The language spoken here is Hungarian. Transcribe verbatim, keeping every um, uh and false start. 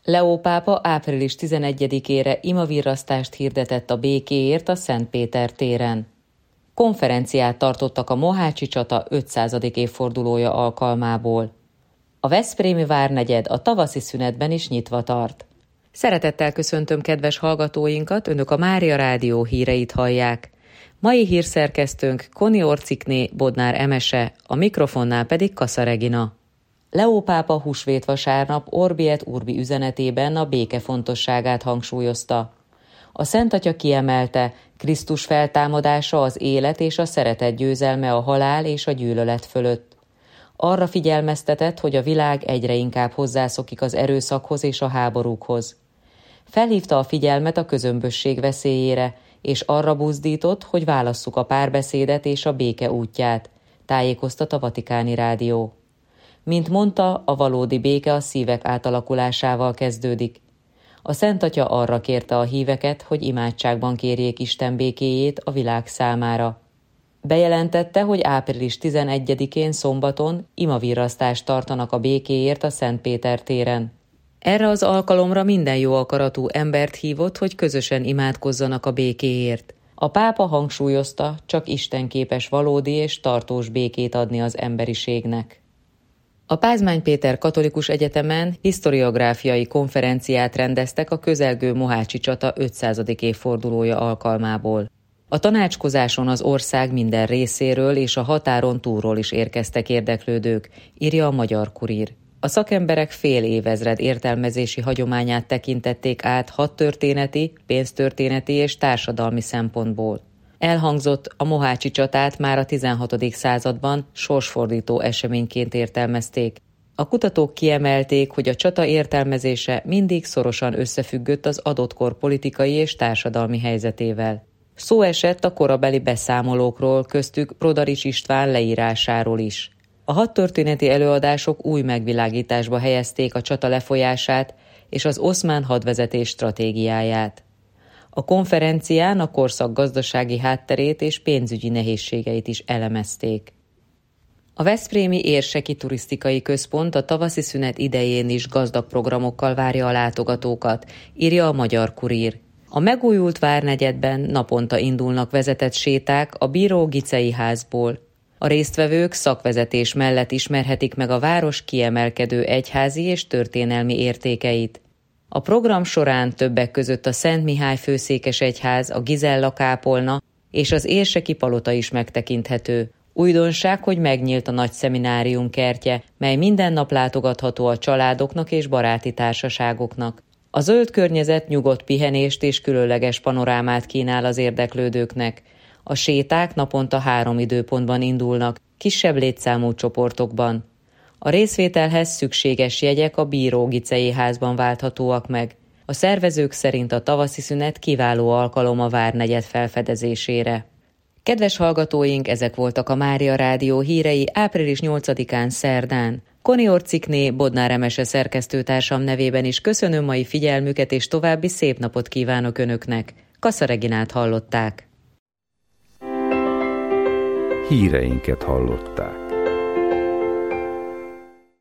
Leó pápa április tizenegyedikére imavirrasztást hirdetett a békéért a Szent Péter téren. Konferenciát tartottak a mohácsi csata ötszázadik évfordulója alkalmából. A veszprémi várnegyed a tavaszi szünetben is nyitva tart. Szeretettel köszöntöm kedves hallgatóinkat, önök a Mária Rádió híreit hallják. Mai hírszerkesztőnk Koni Orcikné Bodnár Emese, a mikrofonnál pedig Kassa Regina. Leó pápa húsvétvasárnap Orbi et Urbi üzenetében a béke fontosságát hangsúlyozta. A Szent Atya kiemelte, Krisztus feltámadása az élet és a szeretet győzelme a halál és a gyűlölet fölött. Arra figyelmeztetett, hogy a világ egyre inkább hozzászokik az erőszakhoz és a háborúkhoz. Felhívta a figyelmet a közömbösség veszélyére, és arra buzdított, hogy válasszuk a párbeszédet és a béke útját, tájékoztat a Vatikáni Rádió. Mint mondta, a valódi béke a szívek átalakulásával kezdődik. A Szent Atya arra kérte a híveket, hogy imádságban kérjék Isten békéjét a világ számára. Bejelentette, hogy április tizenegyedikén szombaton imavirrasztást tartanak a békéért a Szent Péter téren. Erre az alkalomra minden jó akaratú embert hívott, hogy közösen imádkozzanak a békéért. A pápa hangsúlyozta, csak Isten képes valódi és tartós békét adni az emberiségnek. A Pázmány Péter Katolikus Egyetemen historiográfiai konferenciát rendeztek a közelgő mohácsi csata ötszázadik évfordulója alkalmából. A tanácskozáson az ország minden részéről és a határon túlról is érkeztek érdeklődők, írja a Magyar Kurír. A szakemberek fél évezred értelmezési hagyományát tekintették át hadtörténeti, pénztörténeti és társadalmi szempontból. Elhangzott, a mohácsi csatát már a tizenhatodik században sorsfordító eseményként értelmezték. A kutatók kiemelték, hogy a csata értelmezése mindig szorosan összefüggött az adott kor politikai és társadalmi helyzetével. Szó esett a korabeli beszámolókról, köztük Rodarics István leírásáról is. A hadtörténeti előadások új megvilágításba helyezték a csata lefolyását és az oszmán hadvezetés stratégiáját. A konferencián a korszak gazdasági hátterét és pénzügyi nehézségeit is elemezték. A veszprémi Érseki Turisztikai Központ a tavaszi szünet idején is gazdag programokkal várja a látogatókat, írja a Magyar Kurír. A megújult várnegyedben naponta indulnak vezetett séták a Bíró Gicei házból. A résztvevők szakvezetés mellett ismerhetik meg a város kiemelkedő egyházi és történelmi értékeit. A program során többek között a Szent Mihály főszékesegyház, a Gizella kápolna és az Érseki palota is megtekinthető. Újdonság, hogy megnyílt a nagy szeminárium kertje, mely minden nap látogatható a családoknak és baráti társaságoknak. A zöld környezet nyugodt pihenést és különleges panorámát kínál az érdeklődőknek. A séták naponta három időpontban indulnak, kisebb létszámú csoportokban. A részvételhez szükséges jegyek a Bíró Gicei házban válthatóak meg. A szervezők szerint a tavaszi szünet kiváló alkalom a várnegyed felfedezésére. Kedves hallgatóink, ezek voltak a Mária Rádió hírei április nyolcadikán szerdán. Koni Orcikné Bodnár Emese szerkesztőtársam nevében is köszönöm mai figyelmüket, és további szép napot kívánok önöknek. Kassa Reginát hallották. Híreinket hallották.